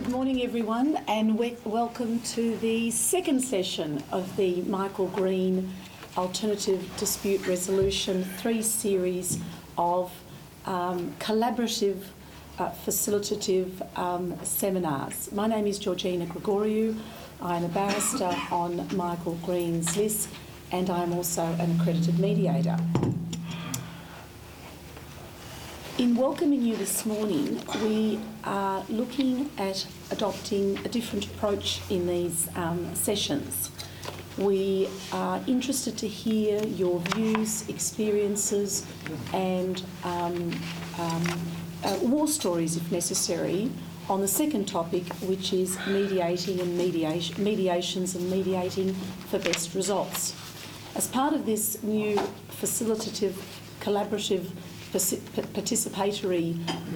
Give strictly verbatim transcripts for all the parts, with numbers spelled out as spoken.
Good morning, everyone, and we- welcome to the second session of the Michael Green Alternative Dispute Resolution three series of um, collaborative, uh, facilitative um, seminars. My name is Georgina Gregoriou. I'm a barrister on Michael Green's list, and I'm also an accredited mediator. In welcoming you this morning, we are looking at adopting a different approach in these um, sessions. We are interested to hear your views, experiences and um, um, uh, war stories, if necessary, on the second topic, which is mediating and mediation, mediations and mediating for best results. As part of this new facilitative, collaborative participatory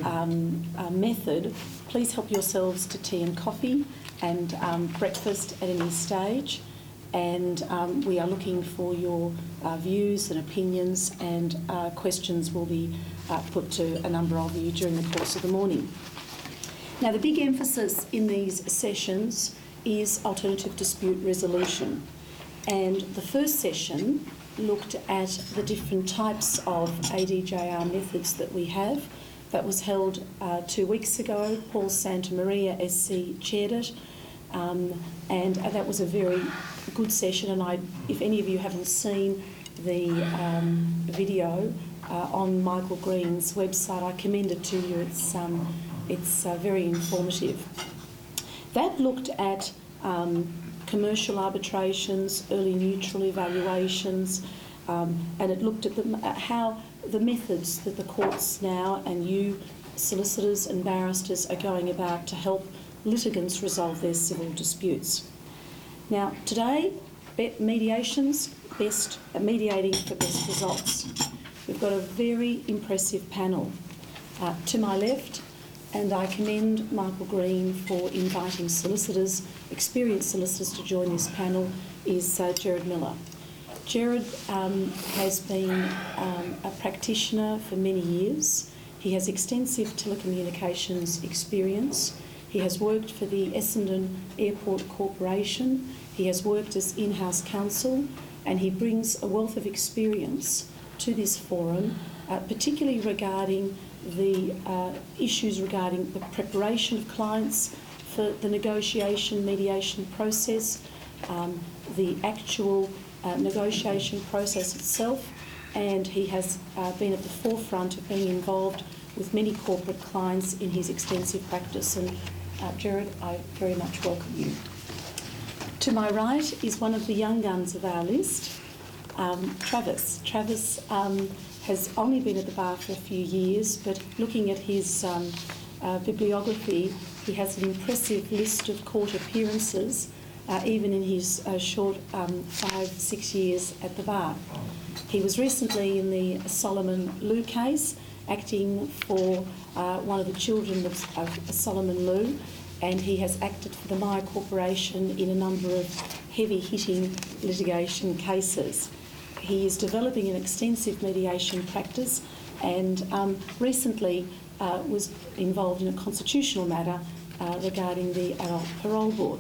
um, uh, method, please help yourselves to tea and coffee and um, breakfast at any stage. And um, we are looking for your uh, views and opinions, and uh, questions will be uh, put to a number of you during the course of the morning. Now, the big emphasis in these sessions is alternative dispute resolution. And the first session looked at the different types of A D J R methods that we have. That was held uh, two weeks ago. Paul Santamaria, S C, chaired it, um, and uh, that was a very good session. And I, if any of you haven't seen the um, video uh, on Michael Green's website, I commend it to you. It's, um, it's uh, very informative. That looked at um, commercial arbitrations, early neutral evaluations, um, and it looked at, the, at how the methods that the courts now and you, solicitors and barristers, are going about to help litigants resolve their civil disputes. Now, today, mediations, best, uh, mediating for best results. We've got a very impressive panel. Uh, to my left, and I commend Michael Green for inviting solicitors, experienced solicitors, to join this panel, is uh, Gerard Miller. Gerard um, has been um, a practitioner for many years. He has extensive telecommunications experience. He has worked for the Essendon Airport Corporation. He has worked as in-house counsel, and he brings a wealth of experience to this forum, uh, particularly regarding the uh, issues regarding the preparation of clients for the negotiation mediation process, um, the actual uh, negotiation process itself, and he has uh, been at the forefront of being involved with many corporate clients in his extensive practice. And uh, Gerard, I very much welcome you. To my right is one of the young guns of our list, um, Travis. Travis um, has only been at the bar for a few years, but looking at his um, uh, bibliography, he has an impressive list of court appearances, uh, even in his uh, short um, five, six years at the bar. He was recently in the Solomon Lew case, acting for uh, one of the children of, of Solomon Lew, and he has acted for the Myer Corporation in a number of heavy-hitting litigation cases. He is developing an extensive mediation practice, and um, recently uh, was involved in a constitutional matter uh, regarding the Adult Parole Board.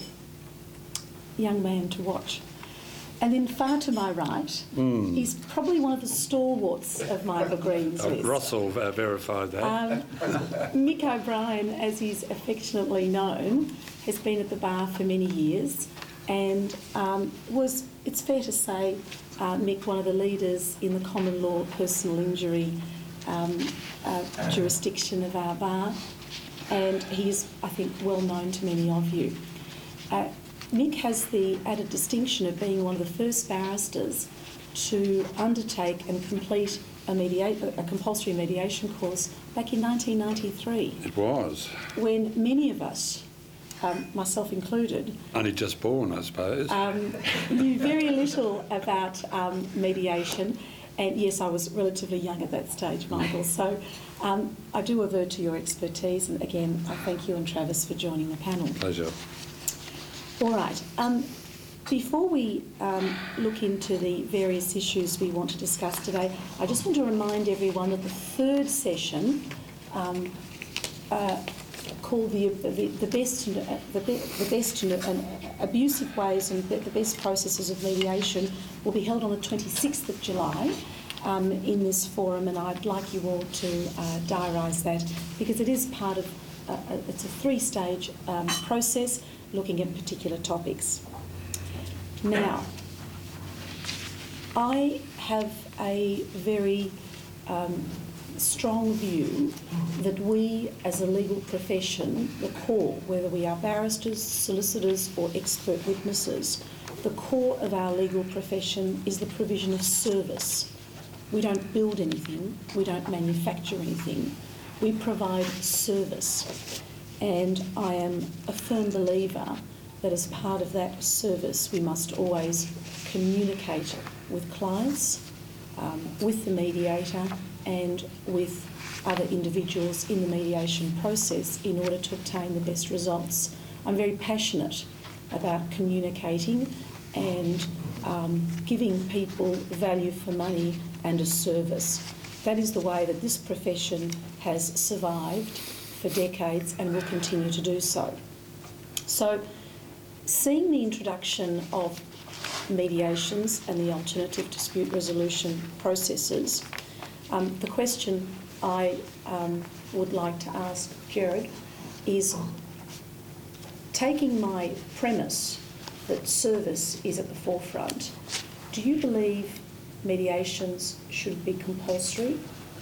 Young man to watch. And then far to my right, mm. he's probably one of the stalwarts of Michael Green's uh, list. Russell uh, verified that. Um, Mick O'Brien, as he's affectionately known, has been at the bar for many years, and um, was, it's fair to say, Uh, Mick, one of the leaders in the common law personal injury um, uh, jurisdiction of our bar, and he is, I think, well known to many of you. Uh, Mick has the added distinction of being one of the first barristers to undertake and complete a, mediate, a compulsory mediation course back in nineteen ninety-three. It was. When many of us, Um, myself included, only just born, I suppose, um, knew very little about um, mediation, and yes, I was relatively young at that stage, Michael. So um, I do avert to your expertise, and again, I thank you and Travis for joining the panel. Pleasure. All right. Um, before we um, look into the various issues we want to discuss today, I just want to remind everyone that the third session um, uh, called the, the, the best, and, uh, the, be, the best and, and abusive ways and the, the best processes of mediation will be held on the twenty-sixth of July um, in this forum, and I'd like you all to uh, diarise that, because it is part of, uh, it's a three-stage um, process looking at particular topics. Now, I have a very um, strong view that we as a legal profession, the core, whether we are barristers, solicitors or expert witnesses, the core of our legal profession is the provision of service. We don't build anything, we don't manufacture anything, we provide service. And I am a firm believer that as part of that service we must always communicate with clients, um, with the mediator and with other individuals in the mediation process in order to obtain the best results. I'm very passionate about communicating and um, giving people value for money and a service. That is the way that this profession has survived for decades and will continue to do so. So, seeing the introduction of mediations and the alternative dispute resolution processes, um, the question I um, would like to ask Gerard is, taking my premise that service is at the forefront, do you believe mediations should be compulsory?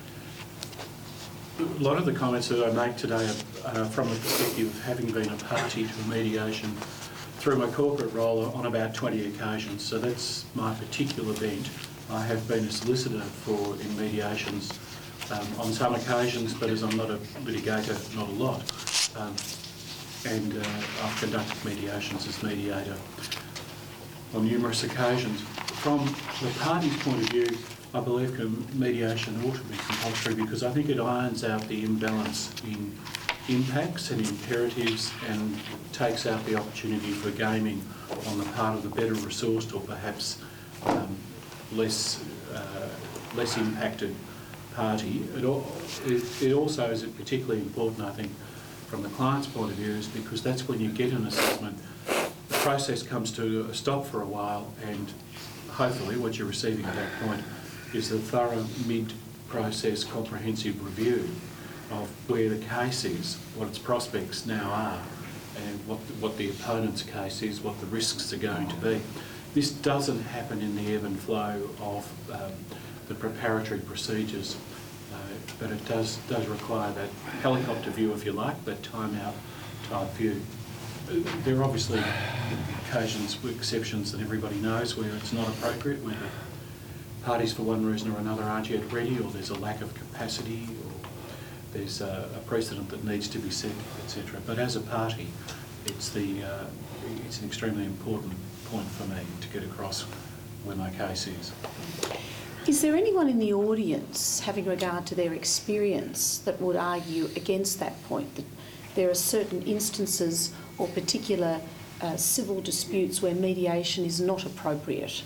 A lot of the comments that I make today are uh, from the perspective of having been a party to a mediation through my corporate role on about twenty occasions. So that's my particular bent. I have been a solicitor for in mediations um, on some occasions, but as I'm not a litigator, not a lot. Um, and uh, I've conducted mediations as mediator on numerous occasions. From the party's point of view, I believe mediation ought to be compulsory because I think it irons out the imbalance in impacts and imperatives and takes out the opportunity for gaming on the part of the better resourced or perhaps um, less uh, less impacted party. It, all, it, it also is particularly important, I think, from the client's point of view, is because that's when you get an assessment, the process comes to a stop for a while, and hopefully what you're receiving at that point is a thorough mid-process comprehensive review of where the case is, what its prospects now are, and what the, what the opponent's case is, what the risks are going to be. This doesn't happen in the ebb and flow of um, the preparatory procedures, uh, but it does, does require that helicopter view, if you like, that time-out type view. There are obviously occasions, exceptions that everybody knows where it's not appropriate, where the parties for one reason or another aren't yet ready, or there's a lack of capacity, or there's a, a precedent that needs to be set, et cetera. But as a party, it's the uh, it's an extremely important point for me to get across where my case is. Is there anyone in the audience, having regard to their experience, that would argue against that point, that there are certain instances or particular uh, civil disputes where mediation is not appropriate?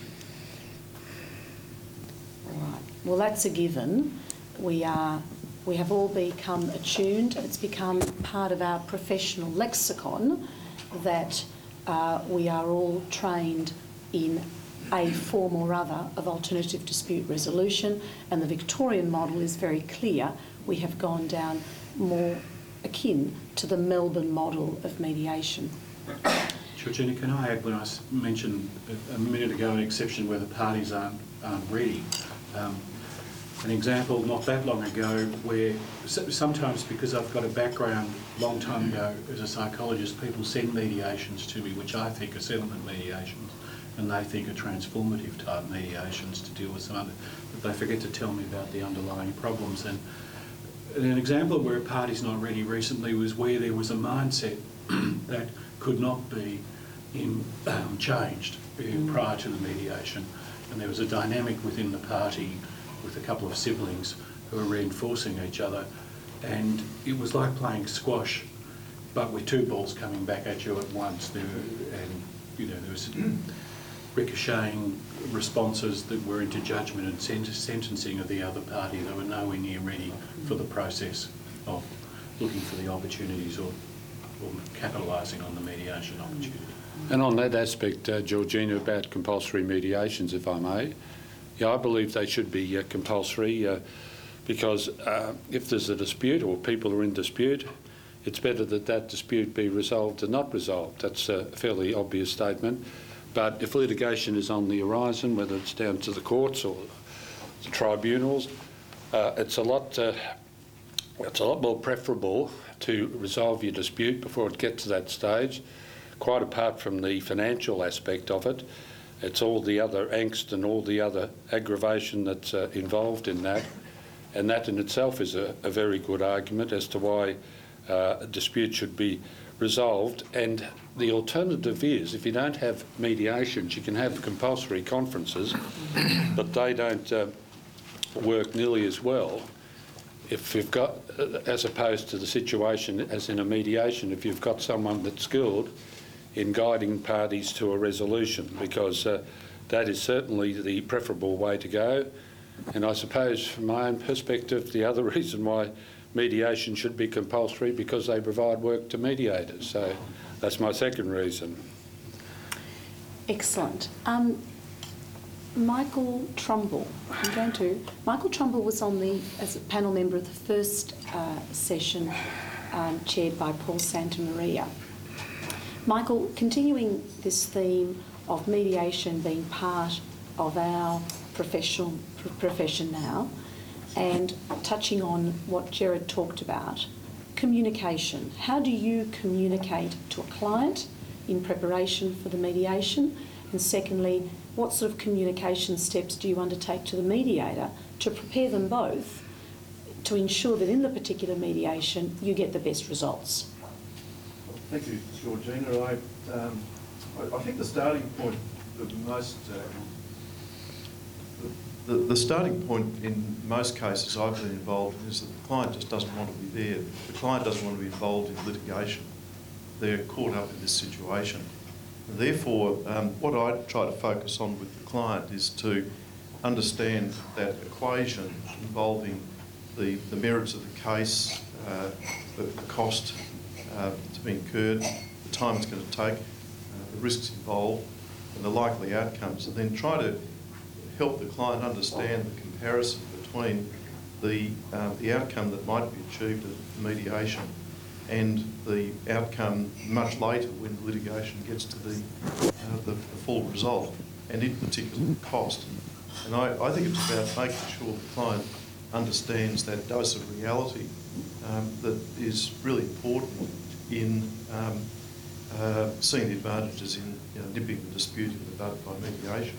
All right. Well, that's a given. We are, we have all become attuned, and it's become part of our professional lexicon that uh, we are all trained in a form or other of alternative dispute resolution, and the Victorian model is very clear. We have gone down more akin to the Melbourne model of mediation. Georgina, can I add, when I mentioned a minute ago an exception where the parties aren't, aren't ready, um, an example not that long ago where sometimes, because I've got a background long time ago as a psychologist, people send mediations to me which I think are settlement mediations and they think are transformative type mediations to deal with some other, but they forget to tell me about the underlying problems. And an example where a party's not ready recently was where there was a mindset that could not be in, um, changed mm. prior to the mediation, and there was a dynamic within the party with a couple of siblings who were reinforcing each other, and it was like playing squash but with two balls coming back at you at once. There were, and you know, there was ricocheting responses that were into judgment and sent sentencing of the other party. They were nowhere near ready for the process of looking for the opportunities or or capitalising on the mediation opportunity. And on that aspect, uh, Georgina, about compulsory mediations, if I may, yeah, I believe they should be uh, compulsory uh, because uh, if there's a dispute or people are in dispute, it's better that that dispute be resolved than not resolved. That's a fairly obvious statement. But if litigation is on the horizon, whether it's down to the courts or the tribunals, uh, it's a lot, uh, it's a lot more preferable to resolve your dispute before it gets to that stage. Quite apart from the financial aspect of it, it's all the other angst and all the other aggravation that's uh, involved in that. And that in itself is a, a very good argument as to why uh, a dispute should be resolved. And the alternative is, if you don't have mediations, you can have compulsory conferences, but they don't uh, work nearly as well. If you've got, uh, as opposed to the situation as in a mediation, if you've got someone that's skilled in guiding parties to a resolution, because uh, that is certainly the preferable way to go. And I suppose from my own perspective, the other reason why mediation should be compulsory, because they provide work to mediators. So that's my second reason. Excellent. Um, Michael Trumbull, I'm going to... Michael Trumbull was on the, as a panel member of the first uh, session um, chaired by Paul Santamaria. Michael, continuing this theme of mediation being part of our professional profession now, and touching on what Gerard talked about, communication. How do you communicate to a client in preparation for the mediation? And secondly, what sort of communication steps do you undertake to the mediator to prepare them both to ensure that in the particular mediation you get the best results? Thank you, Georgina. I, um, I, I think the starting point of most, uh, the, the starting point in most cases I've been involved in is that the client just doesn't want to be there. The client doesn't want to be involved in litigation. They're caught up in this situation. And therefore, um, what I try to focus on with the client is to understand that equation involving the, the merits of the case, uh, the, the cost Uh, to be incurred, the time it's going to take, uh, the risks involved, and the likely outcomes, and then try to help the client understand the comparison between the, uh, the outcome that might be achieved at mediation and the outcome much later when litigation gets to the, uh, the, the full result, and in particular the cost. And I, I think it's about making sure the client understands that dose of reality um, that is really important in um, uh, seeing the advantages in you know, nipping the dispute in the bud by mediation.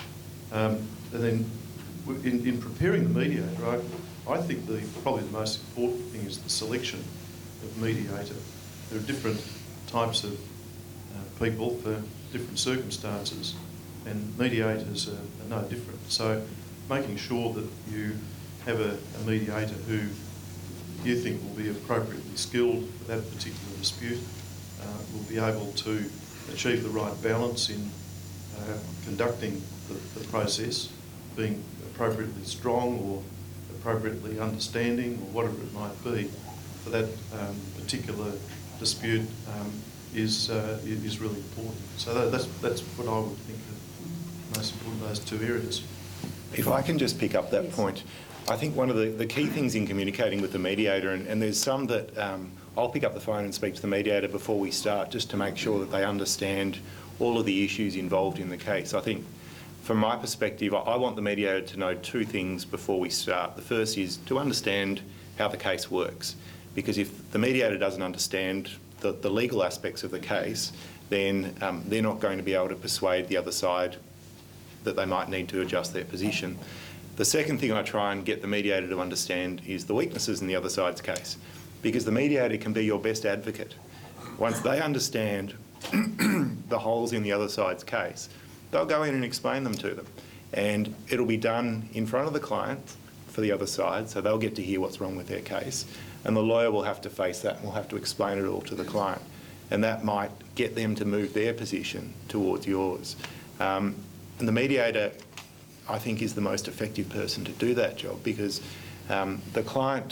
Um, and then in, in preparing the mediator, I, I think the, probably the most important thing is the selection of mediator. There are different types of uh, people for different circumstances, and mediators are, are no different. So making sure that you have a, a mediator who you think will be appropriately skilled for that particular dispute, uh, will be able to achieve the right balance in uh, conducting the, the process, being appropriately strong or appropriately understanding or whatever it might be for that um, particular dispute um, is uh, is really important. So that, that's that's what I would think are most important, those two areas. If I can just pick up that Yes. point, I think one of the, the key things in communicating with the mediator, and, and there's some that um, I'll pick up the phone and speak to the mediator before we start, just to make sure that they understand all of the issues involved in the case. I think from my perspective, I, I want the mediator to know two things before we start. The first is to understand how the case works, because if the mediator doesn't understand the, the legal aspects of the case, then um, they're not going to be able to persuade the other side that they might need to adjust their position. The second thing I try and get the mediator to understand is the weaknesses in the other side's case, because the mediator can be your best advocate. Once they understand the holes in the other side's case, they'll go in and explain them to them. And it'll be done in front of the client for the other side, so they'll get to hear what's wrong with their case. And the lawyer will have to face that and will have to explain it all to the client. And that might get them to move their position towards yours. Um, and the mediator, I think, is the most effective person to do that job, because um, the client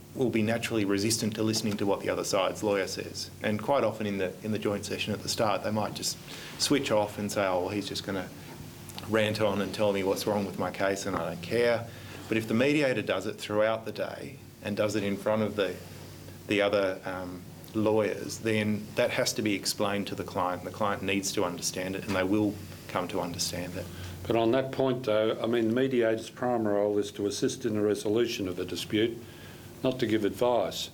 will be naturally resistant to listening to what the other side's lawyer says. And quite often in the in the joint session at the start, they might just switch off and say, oh, well, he's just going to rant on and tell me what's wrong with my case and I don't care. But if the mediator does it throughout the day and does it in front of the, the other um, lawyers, then that has to be explained to the client. The client needs to understand it, and they will come to understand it. But on that point, though, I mean, the mediator's primary role is to assist in the resolution of a dispute, not to give advice.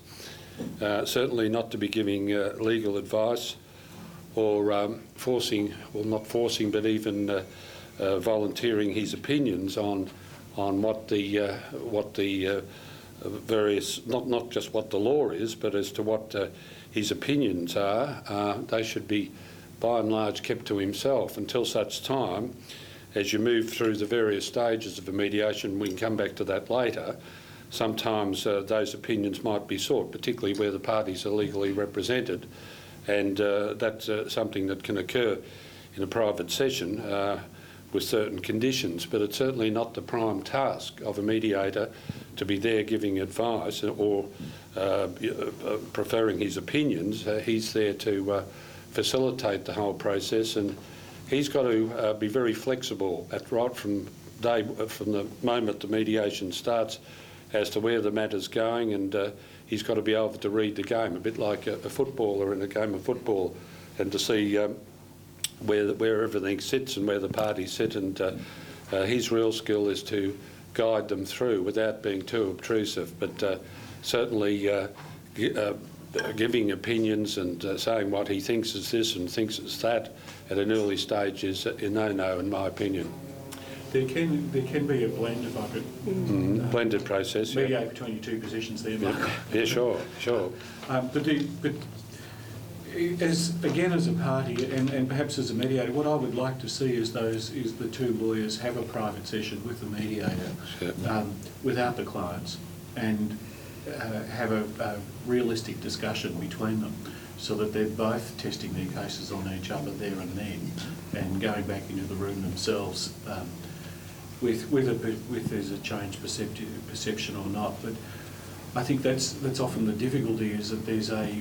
Uh, certainly not to be giving uh, legal advice or um, forcing, well, not forcing, but even uh, uh, volunteering his opinions on on what the uh, what the uh, various, not not just what the law is, but as to what uh, his opinions are. Uh, they should be, by and large, kept to himself until such time as you move through the various stages of a mediation. We can come back to that later. Sometimes uh, those opinions might be sought, particularly where the parties are legally represented, and uh, that's uh, something that can occur in a private session uh, with certain conditions, but it's certainly not the prime task of a mediator to be there giving advice or uh, uh, preferring his opinions. Uh, he's there to uh, facilitate the whole process, and he's got to uh, be very flexible at right from day from the moment the mediation starts as to where the matter's going, and uh, he's got to be able to read the game, a bit like a, a footballer in a game of football, and to see um, where where everything sits and where the parties sit, and uh, uh, his real skill is to guide them through without being too obtrusive, but uh, certainly uh, gi- uh, giving opinions and uh, saying what he thinks is this and thinks it's that at an early stage is a no-no, in my opinion. There can there can be a blend, if I could. Mm, uh, blended process. Yeah. Mediate between your two positions there, Mark. Yeah, sure, sure. Um, but, the, but as again as a party and, and perhaps as a mediator, what I would like to see is those is the two lawyers have a private session with the mediator Sure. um, without the clients, and uh, have a, a realistic discussion between them, so that they're both testing their cases on each other there and then, and going back into the room themselves um, with with a with there's a changed perceptive perception or not. But I think that's that's often the difficulty, is that there's a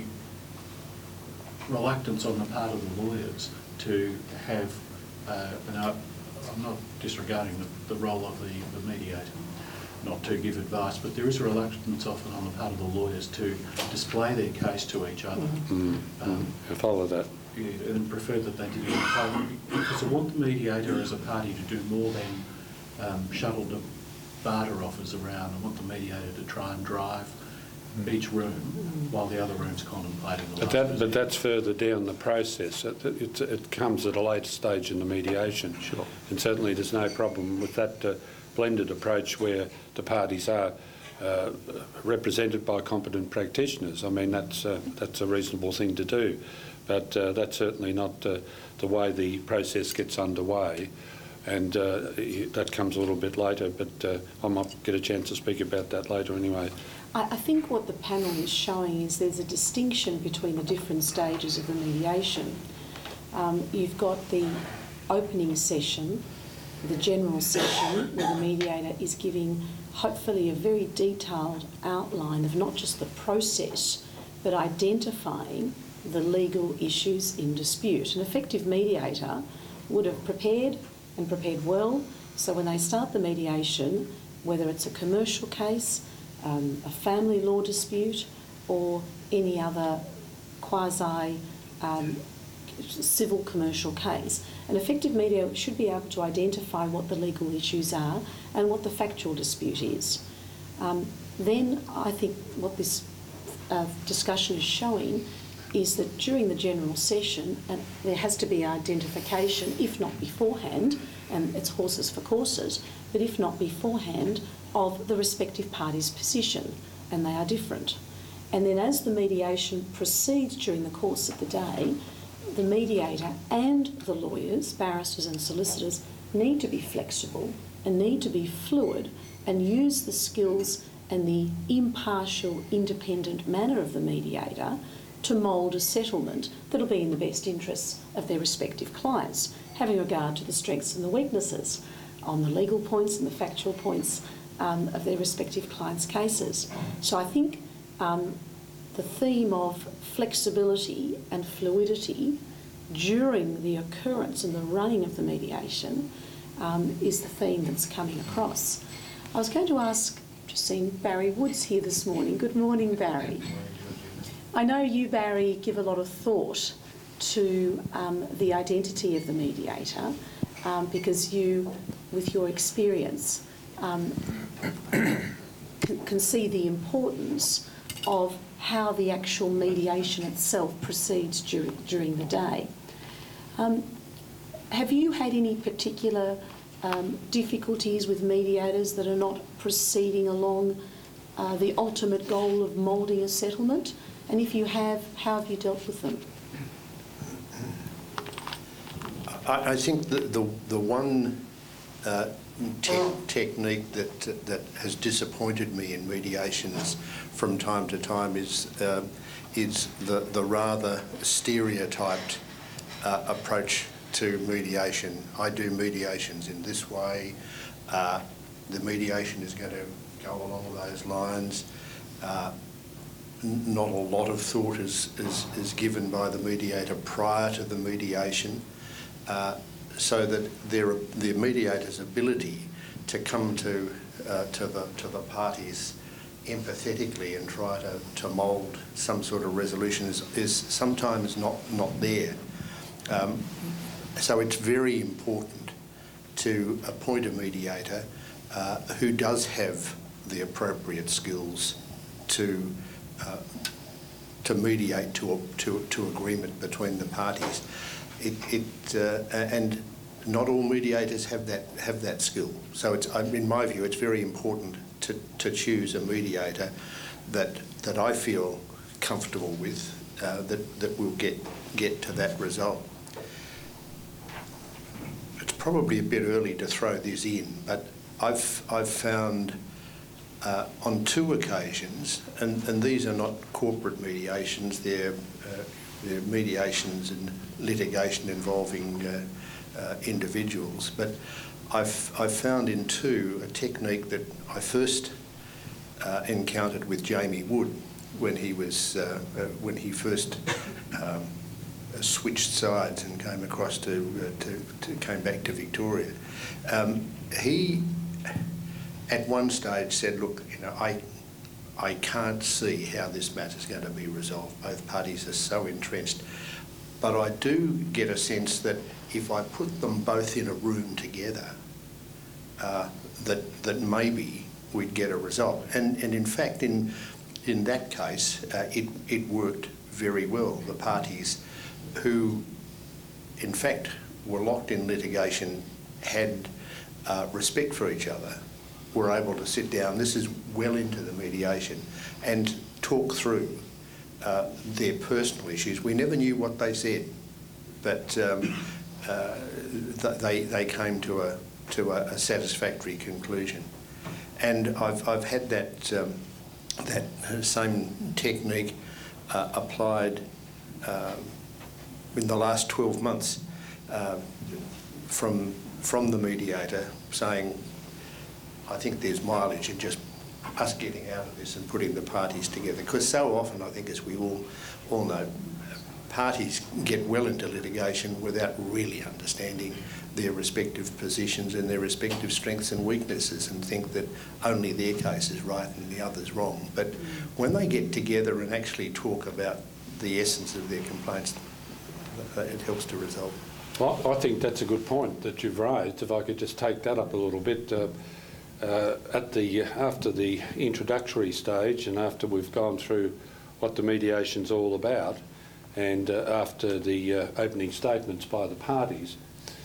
reluctance on the part of the lawyers to have, uh, and I, I'm not disregarding the, the role of the, the mediator, not to give advice, but there is a reluctance often on the part of the lawyers to display their case to each other. Mm, Um, I follow that. yeah, and prefer that they did it in private, because I want the mediator as a party to do more than um, shuttle the barter offers around. I want the mediator to try and drive each room while the other room's contemplating the But last that, visit. but that's further down the process. It, it, it comes at a later stage in the mediation. Sure. And certainly there's no problem with that uh, blended approach where the parties are uh, represented by competent practitioners. I mean, that's uh, that's a reasonable thing to do, but uh, that's certainly not uh, the way the process gets underway. And uh, that comes a little bit later, but uh, I might get a chance to speak about that later anyway. I, I think what the panel is showing is there's a distinction between the different stages of the mediation. Um, you've got the opening session, the general session, where the mediator is giving hopefully a very detailed outline of not just the process, but identifying the legal issues in dispute. An effective mediator would have prepared and prepared well, so when they start the mediation, whether it's a commercial case, um, a family law dispute, or any other quasi um, civil commercial case, an effective mediator should be able to identify what the legal issues are and what the factual dispute is. Um, then I think what this uh, discussion is showing is that during the general session, and there has to be identification, if not beforehand, and it's horses for courses, but if not beforehand, of the respective parties' position, and they are different. And then as the mediation proceeds during the course of the day, the mediator and the lawyers, barristers and solicitors, need to be flexible and need to be fluid and use the skills and the impartial, independent manner of the mediator to mould a settlement that'll be in the best interests of their respective clients, having regard to the strengths and the weaknesses on the legal points and the factual points um, of their respective clients' cases. So I think um, the theme of flexibility and fluidity during the occurrence and the running of the mediation um, is the theme that's coming across. I was going to ask, just seen Barry Woods here this morning. Good morning, Barry. I know you, Barry, give a lot of thought to um, the identity of the mediator um, because you, with your experience, um, can, can see the importance of how the actual mediation itself proceeds during, during the day. Um, have you had any particular um, difficulties with mediators that are not proceeding along uh, the ultimate goal of moulding a settlement? And if you have, how have you dealt with them? I, I think the, the, the one uh, te technique that, that has disappointed me in mediations from time to time is, uh, is the, the rather stereotyped uh, approach to mediation. I do mediations in this way. Uh, the mediation is going to go along those lines. Uh, not a lot of thought is, is, is given by the mediator prior to the mediation, uh, so that their, the mediator's ability to come to, uh, to, the, to the parties empathetically and try to, to mould some sort of resolution is, is sometimes not, not there. Um, so it's very important to appoint a mediator uh, who does have the appropriate skills to uh, to mediate to, a, to, to agreement between the parties. It, it uh, and not all mediators have that have that skill. So it's, in my view, it's very important to, to choose a mediator that that I feel comfortable with, uh, that that will get get to that result. It's probably a bit early to throw this in, but I've I've found uh, on two occasions, and, and these are not corporate mediations, they're, uh, they're mediations and litigation involving uh, uh, individuals, but I've, I've found in two a technique that I first uh, encountered with Jamie Wood when he was uh, uh, when he first um, switched sides and came across to, uh, to, to came back to Victoria. Um, he at one stage said, look, you know, I, I can't see how this matter's going to be resolved. Both parties are so entrenched. But I do get a sense that if I put them both in a room together, uh, that, that maybe we'd get a result. And, and in fact, in, in that case, uh, it, it worked very well. The parties who, in fact, were locked in litigation had uh, respect for each other, were able to sit down, this is well into the mediation, and talk through uh, their personal issues. We never knew what they said, but um, uh, th they, they came to a, to a, a satisfactory conclusion. And I've, I've had that, um, that same technique uh, applied uh, in the last twelve months uh, from, from the mediator saying, I think there's mileage in just us getting out of this and putting the parties together. Because so often, I think, as we all, all know, parties get well into litigation without really understanding their respective positions and their respective strengths and weaknesses, and think that only their case is right and the other's wrong. But when they get together and actually talk about the essence of their complaints, it helps to resolve. Well, I think that's a good point that you've raised. If I could just take that up a little bit. Uh, Uh, at the after the introductory stage, and after we've gone through what the mediation's all about, and uh, after the uh, opening statements by the parties,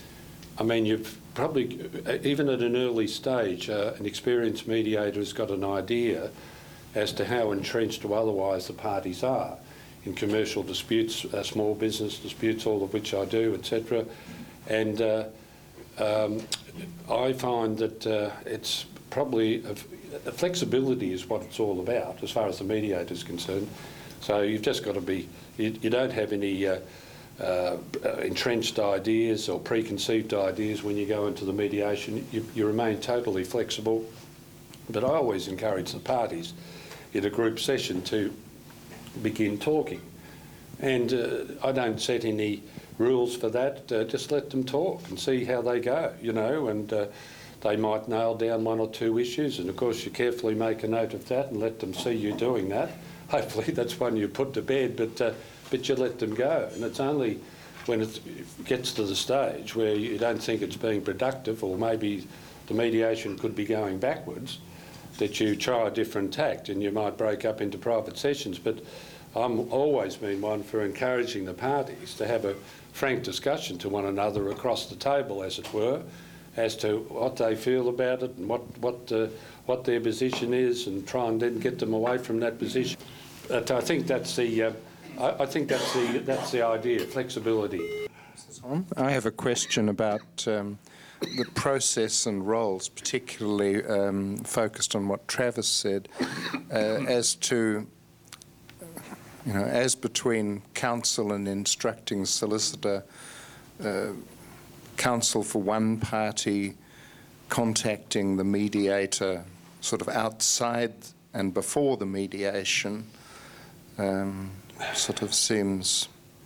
I mean, you've probably, even at an early stage, uh, an experienced mediator has got an idea as to how entrenched or otherwise the parties are in commercial disputes, uh, small business disputes, all of which I do, et cetera. And uh, um, I find that uh, it's probably a, a flexibility is what it's all about as far as the mediator is concerned. So you've just got to be, you, you don't have any uh, uh, entrenched ideas or preconceived ideas when you go into the mediation. You, you remain totally flexible. But I always encourage the parties in a group session to begin talking. And uh, I don't set any rules for that, uh, just let them talk and see how they go, you know, and uh, they might nail down one or two issues, and of course you carefully make a note of that and let them see you doing that. Hopefully that's one you put to bed, but, uh, but you let them go. And it's only when it gets to the stage where you don't think it's being productive, or maybe the mediation could be going backwards, that you try a different tact, and you might break up into private sessions. But I'm always been one for encouraging the parties to have a frank discussion to one another across the table, as it were, as to what they feel about it and what what uh, what their position is, and try and then get them away from that position. But I think that's the uh, I, I think that's the that's the idea, flexibility. I have a question about um, the process and roles, particularly um, focused on what Travis said, uh, as to, you know, as between counsel and instructing solicitor, uh, counsel for one party contacting the mediator sort of outside and before the mediation um, sort of seems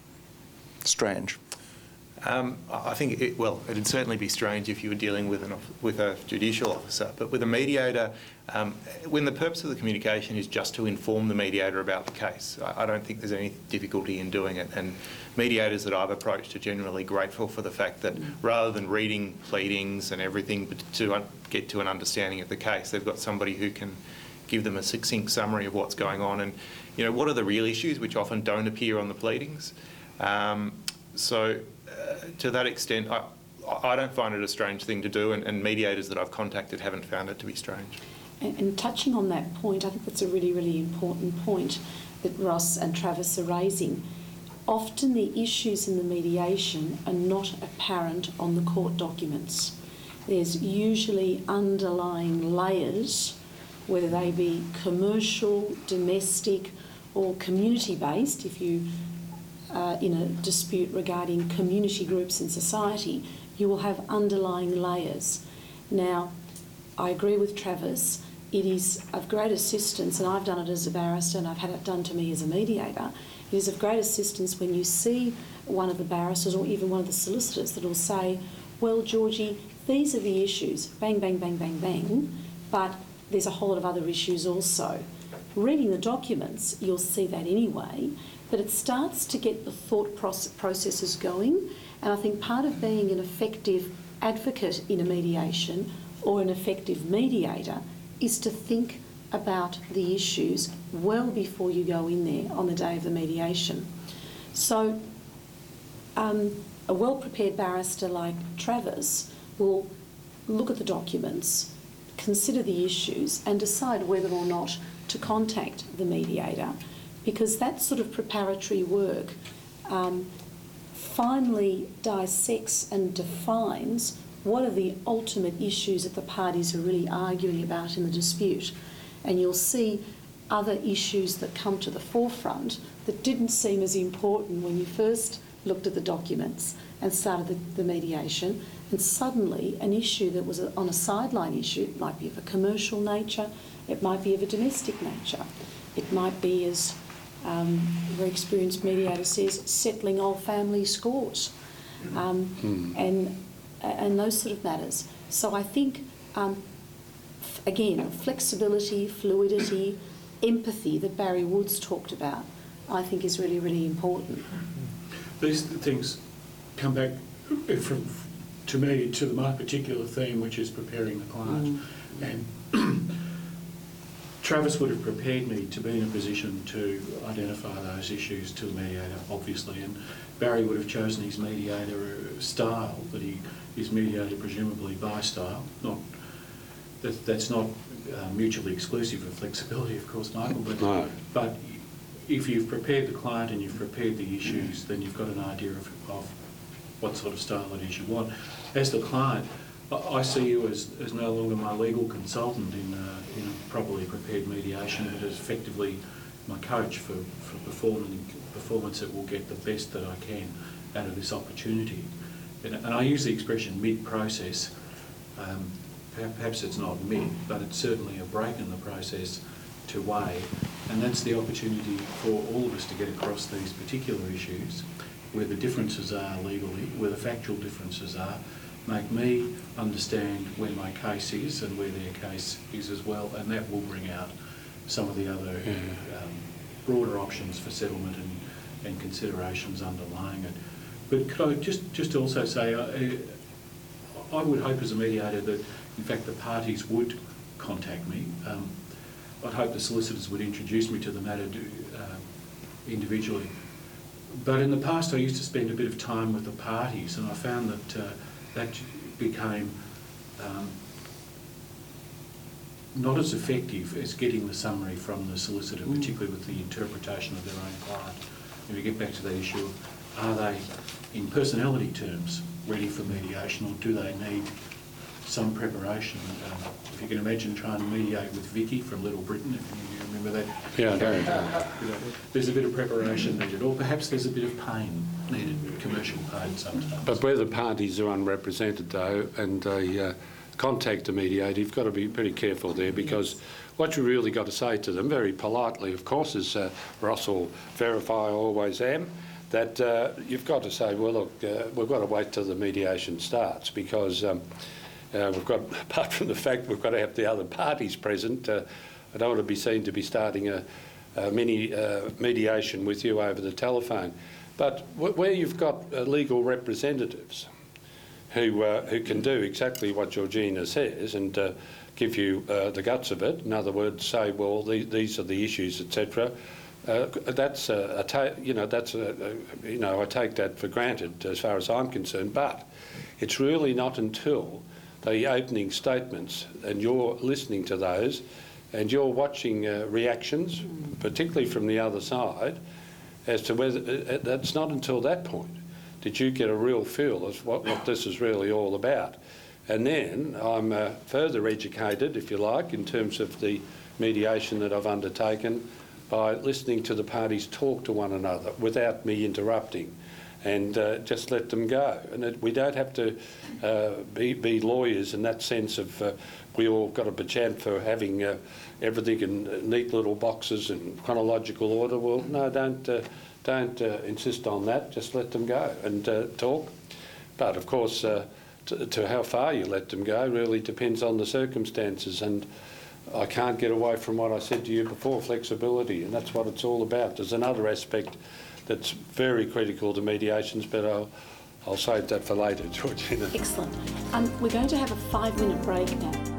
strange. Um, I think, it, well, it'd certainly be strange if you were dealing with, an, with a judicial officer, but with a mediator, um, when the purpose of the communication is just to inform the mediator about the case, I, I don't think there's any difficulty in doing it. And mediators that I've approached are generally grateful for the fact that rather than reading pleadings and everything but to un get to an understanding of the case, they've got somebody who can give them a succinct summary of what's going on and, you know, what are the real issues, which often don't appear on the pleadings. Um, so. Uh, to that extent, I, I don't find it a strange thing to do, and, and mediators that I've contacted haven't found it to be strange. And, and touching on that point, I think that's a really, really important point that Ross and Travis are raising. Often the issues in the mediation are not apparent on the court documents. There's usually underlying layers, whether they be commercial, domestic, or community-based. If you Uh, in a dispute regarding community groups in society, you will have underlying layers. Now, I agree with Travis, it is of great assistance, and I've done it as a barrister and I've had it done to me as a mediator, it is of great assistance when you see one of the barristers or even one of the solicitors that will say, well, Georgie, these are the issues, bang, bang, bang, bang, bang, but there's a whole lot of other issues also. Reading the documents, you'll see that anyway, but it starts to get the thought processes going, and I think part of being an effective advocate in a mediation or an effective mediator is to think about the issues well before you go in there on the day of the mediation. So um, a well-prepared barrister like Travis will look at the documents, consider the issues and decide whether or not to contact the mediator, because that sort of preparatory work um, finally dissects and defines what are the ultimate issues that the parties are really arguing about in the dispute. And you'll see other issues that come to the forefront that didn't seem as important when you first looked at the documents and started the, the mediation, and suddenly an issue that was a, on a sideline issue, it might be of a commercial nature, it might be of a domestic nature, it might be, as Um, a very experienced mediator says, settling old family scores, um, hmm. and and those sort of matters. So I think, um, again, flexibility, fluidity, empathy that Barry Woods talked about, I think is really, really important. These things come back from, to me, to my particular theme, which is preparing the client. Mm. And Travis would have prepared me to be in a position to identify those issues to the mediator, obviously, and Barry would have chosen his mediator style, that he is mediated presumably by style. Not that that's not uh, mutually exclusive of flexibility, of course, Michael. But no. but if you've prepared the client and you've prepared the issues, then you've got an idea of, of what sort of style it is you want. As the client, I see you as, as no longer my legal consultant in, uh, in a properly prepared mediation, but as effectively my coach for, for performing, performance that will get the best that I can out of this opportunity. And, and I use the expression mid-process. Um, perhaps it's not myth, but it's certainly a break in the process to weigh, and that's the opportunity for all of us to get across these particular issues, where the differences are legally, where the factual differences are, make me understand where my case is and where their case is as well, and that will bring out some of the other um, broader options for settlement and, and considerations underlying it. But could I just, just also say, I, I would hope as a mediator that, in fact, the parties would contact me. Um, I'd hope the solicitors would introduce me to the matter uh, individually. But in the past I used to spend a bit of time with the parties, and I found that uh, that became um, not as effective as getting the summary from the solicitor, mm. particularly with the interpretation of their own client. And we get back to that issue of, are they, in personality terms, ready for mediation, or do they need some preparation? Um, if you can imagine trying to mediate with Vicky from Little Britain, if you remember that. Yeah, I don't. You know, there's a bit of preparation needed, or perhaps there's a bit of pain needed, commercial pain sometimes. But where the parties are unrepresented, though, and they uh, contact the mediator, you've got to be pretty careful there, because what you really got to say to them, very politely, of course, as uh, Ross will verify I always am, that uh, you've got to say, well, look, uh, we've got to wait till the mediation starts, because um, uh, we've got, apart from the fact we've got to have the other parties present, uh, I don't want to be seen to be starting a, a mini uh, mediation with you over the telephone. But w where you've got uh, legal representatives who uh, who can do exactly what Georgina says and uh, give you uh, the guts of it, in other words, say, well, the, these are the issues, et cetera. Uh, that's a, a ta you know that's a, a you know I take that for granted as far as I'm concerned. But it's really not until the opening statements and you're listening to those and you're watching uh, reactions, particularly from the other side, as to whether uh, that's not until that point did you get a real feel of what, what this is really all about. And then I'm uh, further educated, if you like, in terms of the mediation that I've undertaken by listening to the parties talk to one another without me interrupting, and uh, just let them go. And it, we don't have to uh, be, be lawyers in that sense of uh, we all got a bachant for having uh, everything in neat little boxes in chronological order. Well, no, don't uh, don't uh, insist on that. Just let them go and uh, talk. But of course, uh, to, to how far you let them go really depends on the circumstances. And I can't get away from what I said to you before, flexibility, and that's what it's all about. There's another aspect that's very critical to mediations, but I'll, I'll save that for later, Georgina. Excellent. Um, we're going to have a five-minute break now.